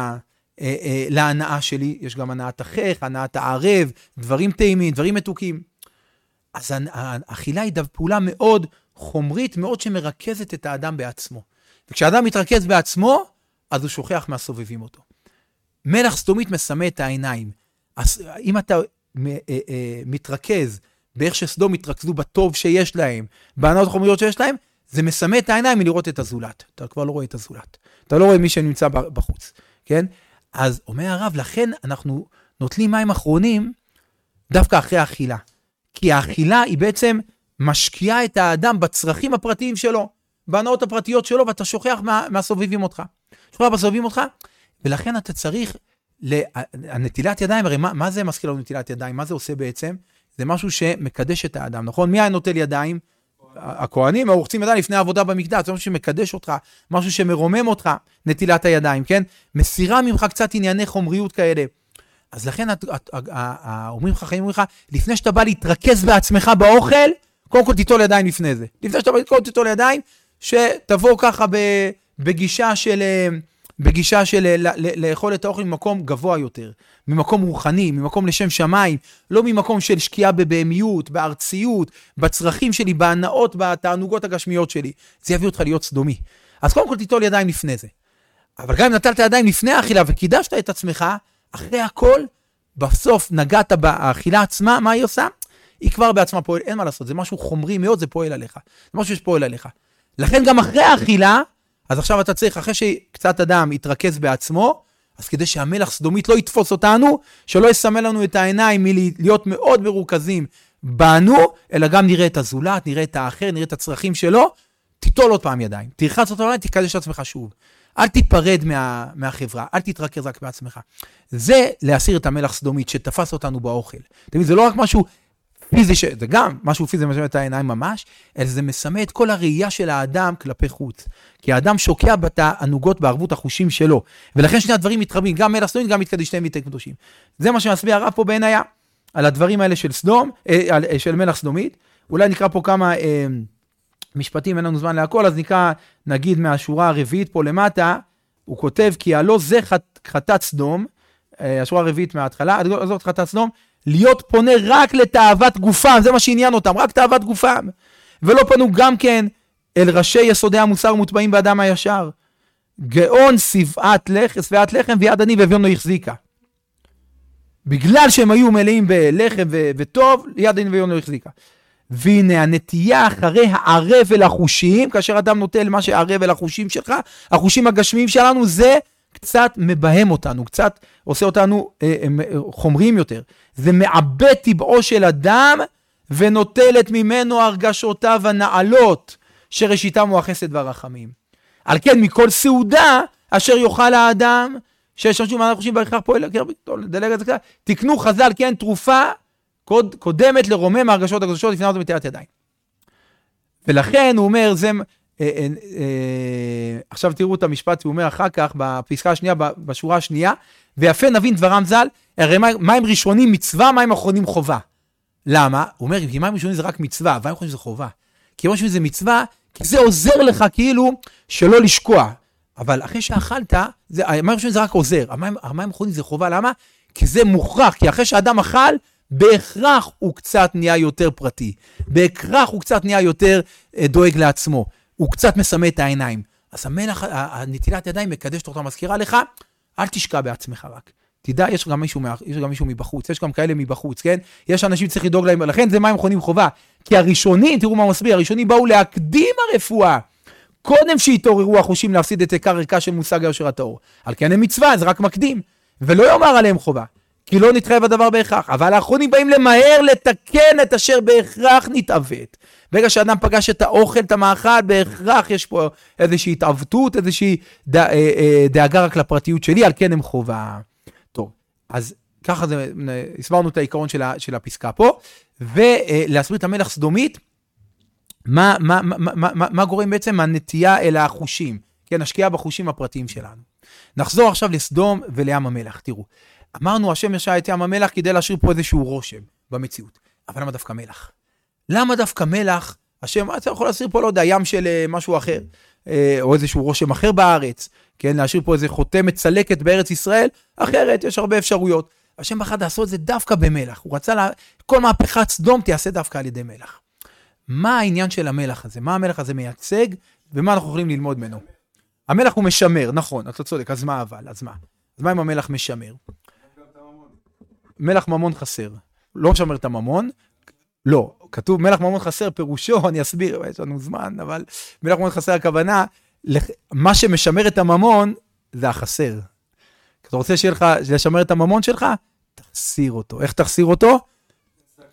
להנאה שלי, יש גם הנאת החך, הנאת הערב, דברים טעימים, דברים מתוקים. אז האכילה היא פעולה מאוד חומרית, מאוד שמרכזת את האדם בעצמו. וכשהאדם מתרכז בעצמו, אז הוא שוכח מהסובבים אותו. מלח סדומית מסמא את העיניים. אז אם אתה מתרכז באיך שסדום מתרכזו בטוב שיש להם, בהנאות החומריות שיש להם, זה מסמא את העיניים מלראות את הזולת. אתה כבר לא רואה את הזולת. אתה לא רואה מי שנמצא בחוץ. כן? אז אומר הרב, לכן אנחנו נוטלים מים אחרונים, דווקא אחרי האכילה. כי האכילה היא בעצם משקיעה את האדם בצרכים הפרטיים שלו, בהנאות הפרטיות שלו, ואתה שוכח מה, מהסובבים אותך. שוכח בסובבים אותך, ולכן אתה צריך, הנטילת ידיים, הרי מה, מה זה מזכיר לנו נטילת ידיים? מה זה עושה בעצם? זה משהו שמקדש את האדם, נכון? מי היה נוטל ידיים? הכהנים, הרוחצים ידיים לפני העבודה במקדש, זה משהו שמקדש אותך, משהו שמרומם אותך, נטילת הידיים, כן? מסירה ממך קצת ענייני חומריות כאלה. אז לכן, אומרים לך, חיים אומרים לך, לפני שאתה בא להתרכז בעצמך באוכל, קודם כל תיטול ידיים לפני זה. לפני שאתה בא קודם תיטול ידיים, שתבוא ככה בגישה של, בגישה של לאכול את האוכל ממקום גבוה יותר, ממקום רוחני, ממקום לשם שמיים, לא ממקום של שקיעה בבהמיות, בארציות, בצרכים שלי, בהנאות, בתענוגות הגשמיות שלי. זה יביא אותך להיות סדומי. אז קודם כל תיטול ידיים לפני זה. אבל גם אם נטלת ידיים לפני האכילה וקידשת את עצמך, אחרי הכל, בסוף נגעת באכילה עצמה, מה היא עושה? היא כבר בעצמה פועל, אין מה לעשות, זה משהו חומרי מאוד, זה פועל עליך. זה משהו שפועל עליך. לכן גם אחרי האכילה, אז עכשיו אתה צריך, אחרי שקצת אדם יתרכז בעצמו, אז כדי שהמלך סדומית לא יתפוס אותנו, שלא יסמל לנו את העיניים מלהיות מאוד מרוכזים בנו, אלא גם נראה את הזולת, נראה את האחר, נראה את הצרכים שלו, תיטול עוד פעם ידיים. תרחץ אותו עליי, תקדש את עצמך שוב. אל תיפרד מה, מהחברה, אל תתרכז רק בעצמך. זה להסיר את המלך סדומית שתפס אותנו באוכל. תמיד, זה לא רק משהו פיזי, ש... זה גם משהו פיזי מסמא את העיניים ממש, אלא זה מסמא את כל הראייה של האדם כלפי חוץ. כי האדם שוקע בתענוגות בערבות החושים שלו. ולכן שני הדברים מתחברים, גם מלך סדומית, גם מתקדשתיהם ויתקדשו קדושים. זה מה שמסביר הרב פה בעינייה, על הדברים האלה של סדום, אה, של מלך סדומית. אולי נקרא פה כמה אה, משפטים, אין לנו זמן להכל, אז נקרא, נגיד מהשורה הרביעית פה למטה, הוא כותב, כי הלא זה חטאת סדום, אה, השורה הרביעית מההתחלה, זאת חטאת סדום, להיות פונה רק לתאוות גופם, זה מה שעניין אותם, רק תאוות גופם. ולא פנו גם כן אל ראשי יסודי המוסר מוטבעים באדם הישר. גאון שבעת לחם, שבעת לחם ויד עני ואביון לא החזיקה. בגלל שהם היו מלאים בלחם ו- וטוב, יד עני ואביון לא החזיקה. והנה הנטייה אחרי הערב אל החושים, כאשר אדם נוטל מה שערב אל החושים שלך, החושים הגשמיים שלנו זה קצת מבהם אותנו, קצת עושה אותנו אה, אה, חומריים יותר. זה מעבד טבעו של אדם ונוטלת ממנו הרגשותיו הנעלות, שראשיתם הוא החסד והרחמים. על כן מכל סעודה אשר יאכל האדם, שישמשו מה אנחנו חושבים בהכרח פועל, דלג את זה קצת, תקנו חז"ל, כן, תרופה קוד, קודמת לרומם ההרגשות הקדושות לפני אותו מטילת ידיים. ולכן הוא אומר, זה... אה, אה, אה, עכשיו תראו את המשפט, הוא אומר אחר כך, בפסקה השנייה, בשורה השנייה, ויפה נבין דברם ז"ל, הרי מים ראשונים מצווה, מים אחרונים חובה. למה? הוא אומר, כי מים ראשונים זה רק מצווה, מים אחרונים זה חובה. כי מים ראשונים זה מצווה, כי זה עוזר לך כאילו שלא לשקוע. אבל אחרי שאכלת, זה, המים ראשונים זה רק עוזר. המים, המים אחרונים זה חובה, למה? כי זה מוכרח, כי אחרי שאדם אכל, בהכרח הוא קצת נהיה יותר פרטי. בהכרח הוא קצת נהיה יותר אה, דואג לעצמו. הוא קצת מסמא את העיניים. אז המלך, הנטילת ידיים מקדשת אותה, מזכירה לך, אל תשקע בעצמך רק. תדע, יש גם מישהו, יש גם מישהו מבחוץ, יש גם כאלה מבחוץ, כן? יש אנשים שצריך לדאוג להם, לכן זה מים אחרונים חובה. כי הראשונים, תראו מה מסביר, הראשונים באו להקדים הרפואה. קודם שהתעוררו החושים להפסיד את עיקר ערכה של מושג היושר הטהור. על כן הם מצווה, זה רק מקדים. ולא יאמר עליהם חובה. כי לא נתחייב הדבר בהכרח. אבל האחרונים באים למהר לתקן את אשר בהכרח נתעוות. ברגע שאדם פגש את האוכל, את המאכל, בהכרח יש פה איזושהי התעוותות, איזושהי דאגה רק לפרטיות שלי, על כן הם חובה. טוב, אז ככה זה, הסברנו את העיקרון של, של הפסקה פה, ולהסביר את המלך סדומית, מה, מה, מה, מה, מה, מה גורם בעצם מהנטייה אל החושים, כן, השקיעה בחושים הפרטיים שלנו. נחזור עכשיו לסדום ולים המלח, תראו. אמרנו, השם ישע את ים המלח כדי להשאיר פה איזשהו רושם במציאות. אבל למה דווקא מלח? למה דווקא מלח? השם, אתה יכול להשאיר פה, לא יודע, ים של משהו אחר, או איזשהו רושם אחר בארץ, כן, להשאיר פה איזה חותמת צלקת בארץ ישראל, אחרת יש הרבה אפשרויות. השם בחר לעשות את זה דווקא במלח. הוא רצה, לה... כל מהפכת סדום תיעשה דווקא על ידי מלח. מה העניין של המלח הזה? מה המלח הזה מייצג, ומה אנחנו יכולים ללמוד ממנו? המלח הוא משמר, נכון, אתה צודק, אז מה אבל? אז מה? אז מה אם המלח משמר? מלח ממון חסר. לא משמר את הממון, לא. כתוב מלח ממון חסר, פירושו, אני אסביר, יש לנו זמן, אבל מלח ממון חסר הכוונה, מה שמשמר את הממון, זה החסר. אתה רוצה שיהיה לך, לשמר את הממון שלך? תחסיר אותו. איך תחסיר אותו?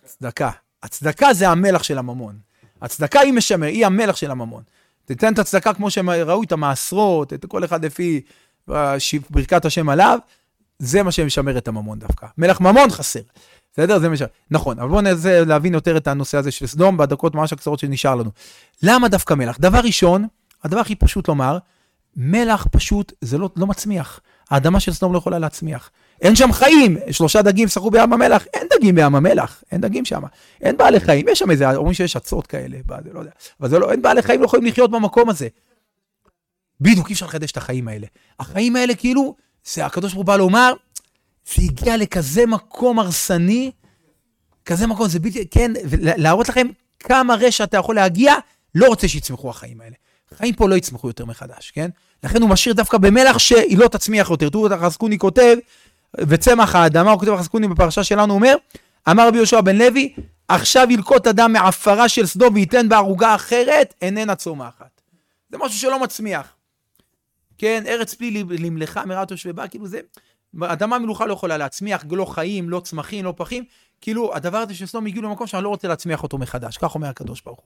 צדקה. הצדקה זה המלח של הממון. הצדקה היא משמר, היא המלח של הממון. תתן את הצדקה כמו שהם ראו את המעשרות, את כל אחד לפי ברכת השם עליו, זה מה שמשמר את הממון דווקא. מלח ממון חסר. בסדר? זה משמר. נכון, אבל בואו ננסה להבין יותר את הנושא הזה של סדום, בדקות ממש הקצרות שנשאר לנו. למה דווקא מלח? דבר ראשון, הדבר הכי פשוט לומר, מלח פשוט זה לא, לא מצמיח. האדמה של סדום לא יכולה להצמיח. אין שם חיים, שלושה דגים שחו בים המלח, אין דגים בים המלח, אין דגים שם, אין בעלי חיים, יש שם איזה, אומרים שיש עצות כאלה, לא יודע, אבל זה לא, אין בעלי חיים, לא יכולים לחיות במקום הזה. בדיוק, אי אפשר לחדש את החיים האלה. החיים האלה כאילו, זה הקדוש ברוך הוא בא לומר, זה הגיע לכזה מקום הרסני, כזה מקום, זה בלתי, כן, להראות לכם כמה רשע אתה יכול להגיע, לא רוצה שיצמחו החיים האלה. חיים פה לא יצמחו יותר מחדש, כן? לכן הוא משאיר דווקא במלח שהיא לא תצמיח יותר. תראו, החזקוני כותב, וצמח האדמה, הוא כותב החזקוני בפרשה שלנו, אומר, אמר רבי יהושע בן לוי, עכשיו ילקוט אדם מעפרה של סדום וייתן בערוגה אחרת, איננה צומחת. זה משהו שלא מצמיח. כן, ארץ פלי למלאכה מרעת ושבבה, כאילו זה, אדמה מלוכה לא יכולה להצמיח, לא חיים, לא צמחים, לא פחים, כאילו הדבר הזה של סדום הגיעו למקום שאני לא רוצה להצמיח אותו מחדש. כך אומר הקדוש ברוך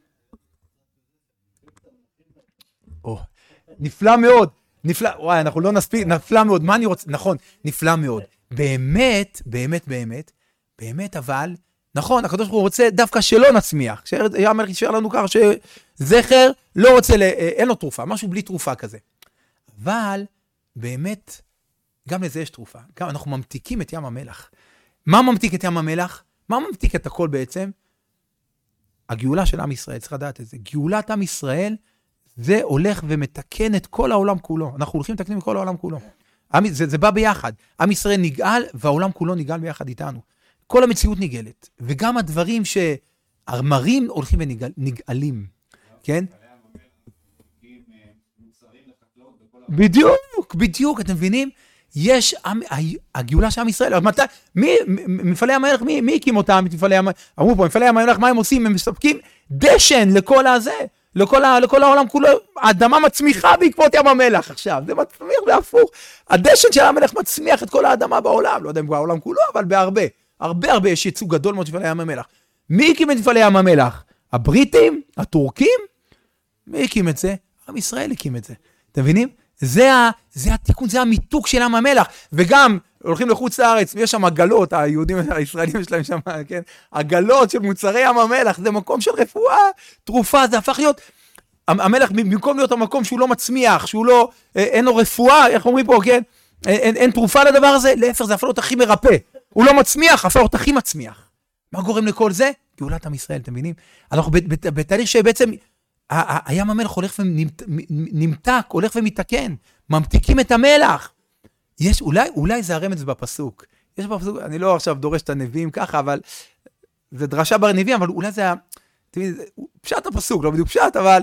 הוא. נפלא מאוד, נפלא, וואי, אנחנו לא נספיק, נפלא מאוד, מה אני רוצה, נכון, נפלא מאוד. באמת, באמת, באמת, באמת, אבל, נכון, הקדוש ברוך הוא רוצה דווקא שלא נצמיח. כשהיה המלך יישאר לנו ככה שזכר לא רוצה, אין לו תרופה, משהו בלי תרופה כזה. אבל, באמת, גם לזה יש תרופה. גם אנחנו ממתיקים את ים המלח. מה ממתיק את ים המלח? מה ממתיק את הכל בעצם? הגאולה של עם ישראל, צריך לדעת את זה. גאולת עם ישראל, זה הולך ומתקן את כל העולם כולו. אנחנו הולכים לתקנים את כל העולם כולו. זה, זה בא ביחד. עם ישראל נגאל, והעולם כולו נגאל ביחד איתנו. כל המציאות נגאלת. וגם הדברים שהמרים הולכים ונגאלים. כן? בדיוק, בדיוק, אתם מבינים? יש, הגאולה של עם ישראל, מי, מפעלי המלח, מי, מי הקים אותם? אמרו פה, מפעלי המלח, מה הם עושים? הם מספקים דשן לכל הזה. לכל, ה, לכל העולם כולו, האדמה מצמיחה בעקבות ים המלח עכשיו, זה מצמיח בהפוך. הדשן של המלח מצמיח את כל האדמה בעולם, לא יודע אם בעולם כולו, אבל בהרבה, הרבה הרבה יש ייצוג גדול מאוד מפעלי ים המלח. מי הקים את מפעלי ים המלח? הבריטים? הטורקים? מי הקים את זה? עם ישראל הקים את זה. אתם מבינים? זה, ה, זה התיקון, זה המיתוק של ים המלח, וגם הולכים לחוץ לארץ, יש שם עגלות, היהודים הישראלים שלהם שם, כן? עגלות של מוצרי ים המלח, זה מקום של רפואה, תרופה, זה הפך להיות, המלח במקום להיות המקום שהוא לא מצמיח, שהוא לא, אין לו רפואה, איך אומרים פה, כן? אין, אין תרופה לדבר הזה, להפך, זה הפך להיות הכי מרפא, הוא לא מצמיח, הפך להיות הכי מצמיח. מה גורם לכל זה? גאולת עם ישראל, אתם מבינים? אנחנו בתהליך שבעצם, הים המלח הולך ונמתק, הולך ומתקן, ממתיקים את המלח. יש, אולי, אולי זה הרמז בפסוק. יש בפסוק, אני לא עכשיו דורש את הנביאים ככה, אבל זה דרשה בנביאים, אבל אולי זה, פשט הפסוק, לא בדיוק פשט, אבל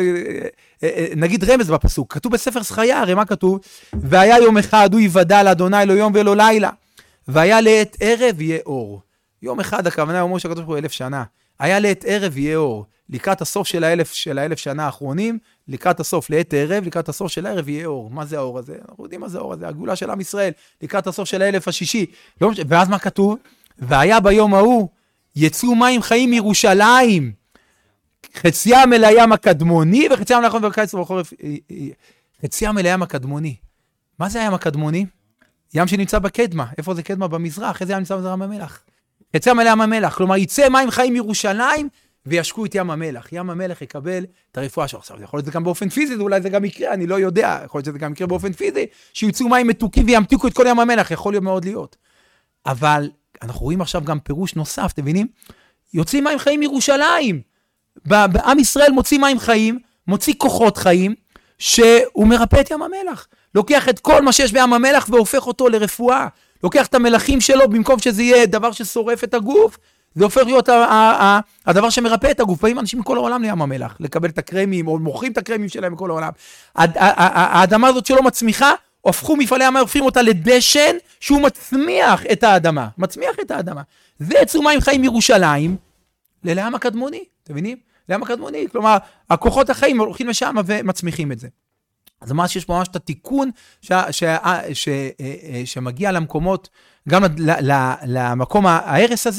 נגיד רמז בפסוק. כתוב בספר זכריה, הרי מה כתוב? והיה יום אחד, הוא יוודע לאדוני לא יום ולא לילה. והיה לעת ערב יהיה אור. יום אחד, הכוונה אומר שהקדוש ברוך הוא אלף שנה. היה לעת ערב יהיה אור. לקראת הסוף של האלף, של האלף שנה האחרונים, לקראת הסוף לעת ערב, לקראת הסוף של הערב יהיה אור. מה זה האור הזה? אנחנו יודעים מה זה האור הזה, הגאולה של עם ישראל, לקראת הסוף של האלף השישי. לא, ואז מה כתוב? והיה ביום ההוא, יצאו מים חיים מירושלים, חציים אל הים הקדמוני, וחציים לאחרון בקיץ ובחורף, חציים אל הים הקדמוני. מה זה הים הקדמוני? ים שנמצא בקדמה. איפה זה קדמה? במזרח. איזה ים נמצא במזרח המלח? חציים אל הים המלח. כלומר, יצא מים חיים מירושלים, וישקו את ים המלח. ים המלח יקבל את הרפואה שלו. עכשיו, יכול להיות זה גם באופן פיזי, אולי זה גם יקרה, אני לא יודע. יכול להיות שזה גם יקרה באופן פיזי, שיוצאו מים מתוקים וימתיקו את כל ים המלח. יכול להיות מאוד להיות. אבל אנחנו רואים עכשיו גם פירוש נוסף, אתם מבינים? יוצאים מים חיים מירושלים. בעם ישראל מוציא מים חיים, מוציא כוחות חיים, שהוא מרפא את ים המלח. לוקח את כל מה שיש בים המלח והופך אותו לרפואה. לוקח את המלחים שלו, במקום שזה יהיה דבר ששורף את הגוף, זה הופך להיות הדבר שמרפא את הגוף. באים אנשים מכל העולם לים המלח, לקבל את הקרמים, או מוכרים את הקרמים שלהם מכל העולם. האדמה הזאת שלא מצמיחה, הופכו מפעלי המים, הופכים אותה לדשן, שהוא מצמיח את האדמה. מצמיח את האדמה. ויצאו מים חיים מירושלים, ללים הקדמוני. אתם מבינים? לים הקדמוני. כלומר, הכוחות החיים הולכים לשם ומצמיחים את זה. אז ממש יש פה ממש את התיקון ש, ש, ש, ש, שמגיע למקומות, גם למקום ההרס הזה,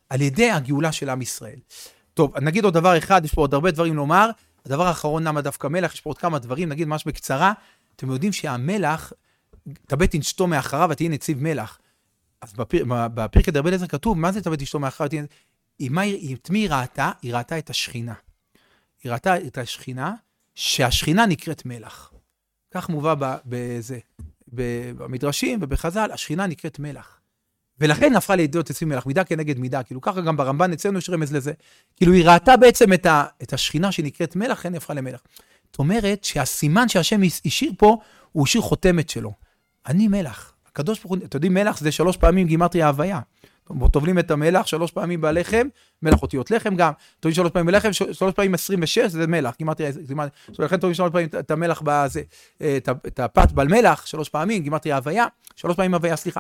על ידי הגאולה של עם ישראל. טוב, נגיד עוד דבר אחד, יש פה עוד הרבה דברים לומר, הדבר האחרון, למה דווקא מלך, יש פה עוד כמה דברים, נגיד ממש בקצרה, אתם יודעים שהמלך, תבט אשתו מאחריו ותהיה נציב מלך. אז בפיר, בפרקי דרבי אליעזר כתוב, מה זה תבט אשתו מאחריו? את מי היא ראתה? היא ראתה את השכינה. היא ראתה את השכינה, שהשכינה נקראת מלך. כך מובא בזה, במדרשים ובחז"ל, השכינה נקראת מלך. ולכן הפכה להיות נציב מלך, מידה כנגד מידה, כאילו ככה גם ברמב"ן אצלנו יש רמז לזה. כאילו היא ראתה בעצם את, ה, את השכינה שנקראת מלך, לכן היא הפכה למלך. זאת אומרת שהסימן שהשם השאיר פה, הוא השאיר חותמת שלו. אני מלך. הקדוש ברוך הוא, אתם יודעים, מלך זה שלוש פעמים גימטריה ההוויה. טובלים את המלח, שלוש פעמים בלחם, מלח אותיות לחם גם, טובלים שלוש פעמים בלחם, שלוש פעמים עשרים ושש, זה מלח, גימטריה, לכן טובלים שלוש פעמים את המלח בזה, את הפת במלח, שלוש פעמים, גימטריה ההוויה, שלוש פעמים ההוויה, סליחה.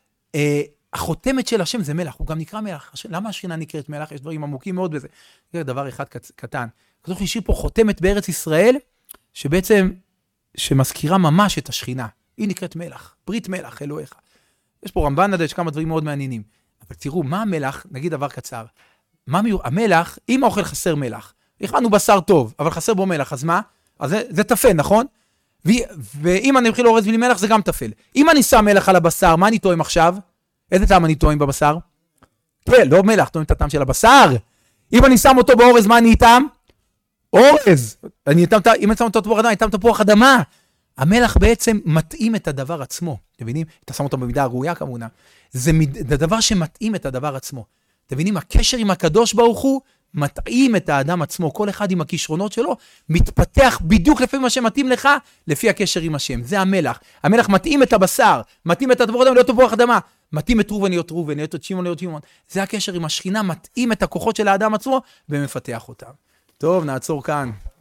החותמת של השם זה מלח, הוא גם נקרא מלח. למה השכינה נקראת מלח? יש דברים עמוקים מאוד בזה. זה דבר אחד קטן. כזאת השאיר פה חותמת בארץ ישראל, שבעצם, שמזכירה ממש את השכינה. היא נקראת מלח, ברית מלח, אלוהיך. יש פה רמב"ן עד, יש כמה דברים מאוד מעניינים. אבל תראו, מה המלח, נגיד דבר קצר, מה מיור, המלח, אם האוכל חסר מלח, הכנו בשר טוב, אבל חסר בו מלח, אז מה? אז זה, זה תפל, נכון? ו, ואם אני מתחיל לאורז בלי מלח, זה גם תפל. אם אני שם מלח על הבשר, מה אני טועם עכשיו? איזה טעם אני טועם בבשר? כן, לא מלח, טועם את הטעם של הבשר. אם אני שם אותו באורז, מה אני איתם? אורז. אני איתם, אם אני שם אותו תפוח אדמה, אני איתם תפוח אדמה. המלח בעצם מתאים את הדבר עצמו. אתם מבינים? אתה שם אותו במידה הראויה כמובן. זה דבר שמתאים את הדבר עצמו. אתם מבינים? הקשר עם הקדוש ברוך הוא מתאים את האדם עצמו. כל אחד עם הכישרונות שלו מתפתח בדיוק לפי מה שמתאים לך, לפי הקשר עם השם. זה המלח. המלח מתאים את הבשר, מתאים את התפוח אדמה להיות תפוח אדמה, מתאים את ראובן להיות ראובן, להיות שמעון להיות שמעון. זה הקשר עם השכינה, מתאים את הכוחות של האדם עצמו ומפתח אותם. טוב, נעצור כאן.